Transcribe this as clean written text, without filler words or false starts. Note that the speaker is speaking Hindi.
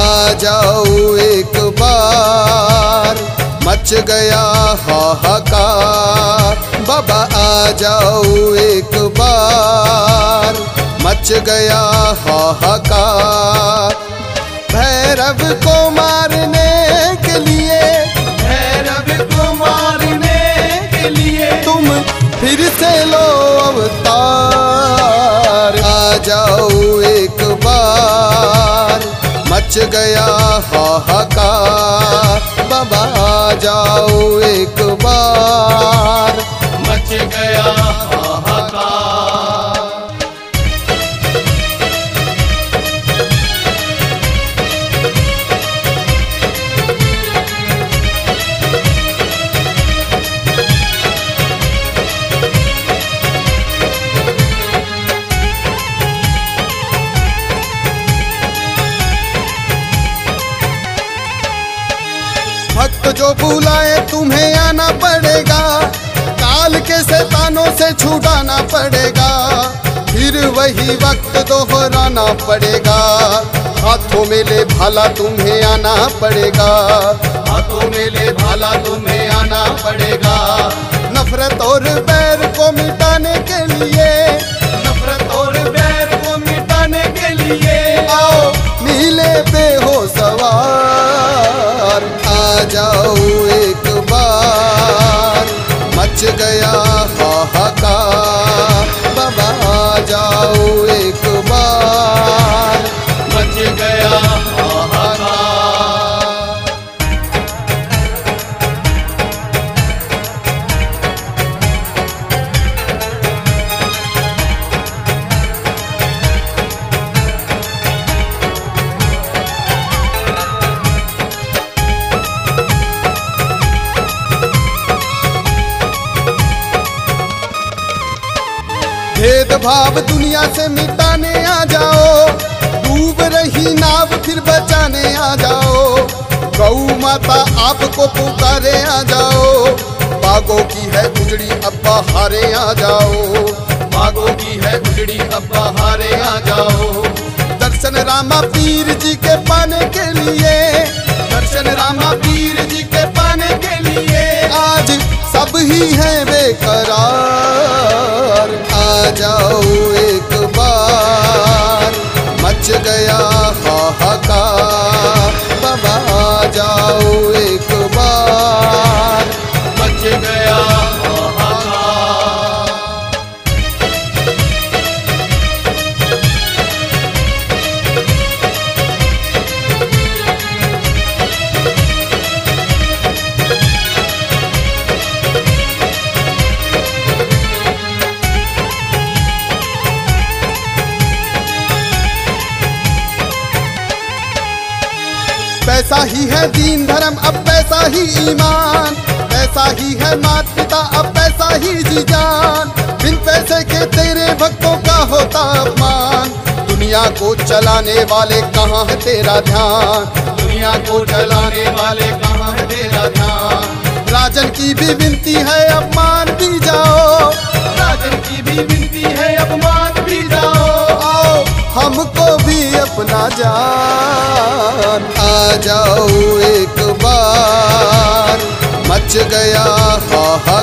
आ जाओ एक बार, मच गया हाहाकार। बाबा आ जाओ एक बार, मच गया हाहाकार। भैरव को मारने के लिए, भैरव को मारने के लिए तुम फिर से लो अवतार। आ जाओ एक बार, मच गया हाहाकार। बाबा आ जाओ एक बार, मच गया हाहाकार। भक्त जो बुलाए तुम्हें आना पड़ेगा, काल के शैतानों से छुड़ाना पड़ेगा। फिर वही वक्त दोहराना पड़ेगा, हाथों में ले भाला तुम्हें आना पड़ेगा। हाथों में ले भाला तुम्हें आना पड़ेगा। नफरत और बैर को मिटाने के लिए, नफरत और बैर को मिटाने के लिए आओ नीले पे हो सवार। आ जाओ एक बार, मच गया हाहाकार। बाबा आ जाओ एक बार, मच गया हाहाकार। भेदभाव दुनिया से मिटाने आ जाओ, डूब रही नाव फिर बचाने आ जाओ। गौ माता आपको पुकारे आ जाओ, बागों की है उजड़ी अब बहारे आ जाओ। बागों की है उजड़ी अब बहारे आ जाओ। दर्शन रामा पीर जी के पाने के लिए, दर्शन रामा पीर जी के पाने के लिए आज सब ही है बेकरार। आ जाओ एक बार, मच गया हाहाकार। बाबा आ जाओ एक बार, मच गया हाहाकार। पैसा ही है दीन धर्म अब पैसा ही ईमान, पैसा ही है मात पिता अब पैसा ही जी जान। बिन पैसे के तेरे भक्तों का होता अपमान, दुनिया को चलाने वाले कहाँ है तेरा ध्यान। दुनिया को चलाने वाले कहाँ है तेरा ध्यान। राजन की भी विनती है अब मान भी जाओ, राजन की भी विनती है अब मान भी जाओ। आओ हमको भी अपना जान। आ जाओ एक बार, मच गया हाहाकार।